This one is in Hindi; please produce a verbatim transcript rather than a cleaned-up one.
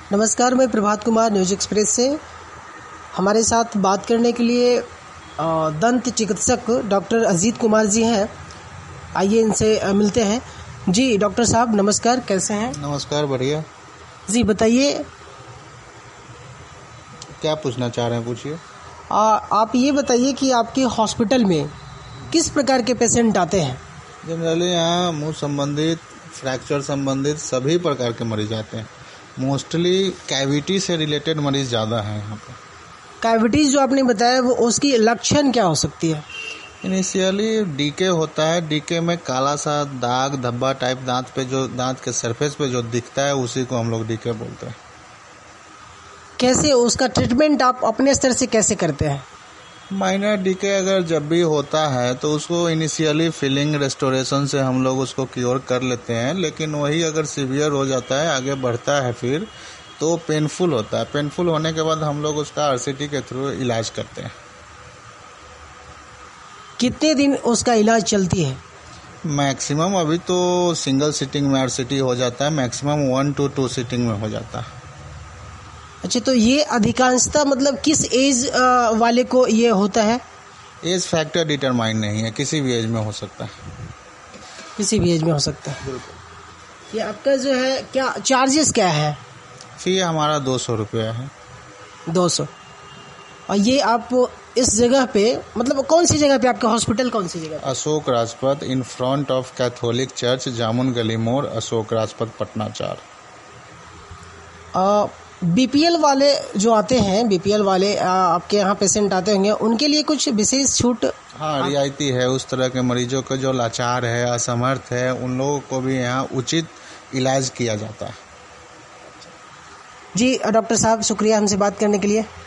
नमस्कार, मैं प्रभात कुमार न्यूज एक्सप्रेस से। हमारे साथ बात करने के लिए दंत चिकित्सक डॉक्टर अजीत कुमार जी हैं। आइए इनसे मिलते हैं। जी डॉक्टर साहब नमस्कार, कैसे हैं? नमस्कार, बढ़िया। जी बताइए, क्या पूछना चाह रहे हैं, पूछिए। आप ये बताइए कि आपके हॉस्पिटल में किस प्रकार के पेशेंट आते हैं? जनरली यहाँ मुंह संबंधित, फ्रैक्चर संबंधित सभी प्रकार के मरीज आते हैं। मोस्टली कैविटी से रिलेटेड मरीज ज़्यादा हैं यहाँ पर। कैविटीज जो आपने बताया, वो उसकी लक्षण क्या हो सकती है? इनिशियली डीके होता है। डीके में काला सा दाग धब्बा टाइप दांत पे जो दांत के सरफेस पे जो दिखता है, उसी को हम लोग डीके बोलते हैं। कैसे उसका ट्रीटमेंट आप अपने स्तर से कैसे करते हैं? माइनर डीके अगर जब भी होता है तो उसको इनिशियली फिलिंग रेस्टोरेशन से हम लोग उसको क्योर कर लेते हैं, लेकिन वही अगर सीवियर हो जाता है, आगे बढ़ता है फिर तो पेनफुल होता है। पेनफुल होने के बाद हम लोग उसका आरसीटी के थ्रू इलाज करते हैं। कितने दिन उसका इलाज चलती है? मैक्सिमम अभी तो सिंगल सीटिंग में आरसीटी हो जाता है, maximum one to two sitting में हो जाता है। अच्छा, तो ये अधिकांशतः मतलब किस एज वाले को ये होता है? एज फैक्टर डिटरमाइन नहीं है, किसी भी एज में हो सकता है। किसी भी एज में हो सकता है। बिल्कुल। ये आपका जो है क्या चार्जेस क्या है? फी हमारा दो सौ रुपया है। दो सौ। और ये आप इस जगह पे, मतलब कौन सी जगह पे, आपका हॉस्पिटल कौन सी जगह पे? Ashok Rajpath, in front of Catholic church, Jamun Gali मोड़, अशोक राजपथ, पटना चार। बीपीएल वाले जो आते हैं, बीपीएल वाले आ, आपके यहाँ पेशेंट आते होंगे, उनके लिए कुछ विशेष छूट? हाँ, रियायती है। उस तरह के मरीजों को जो लाचार है, असमर्थ है, उन लोगों को भी यहाँ उचित इलाज किया जाता है। जी डॉक्टर साहब, शुक्रिया हमसे बात करने के लिए।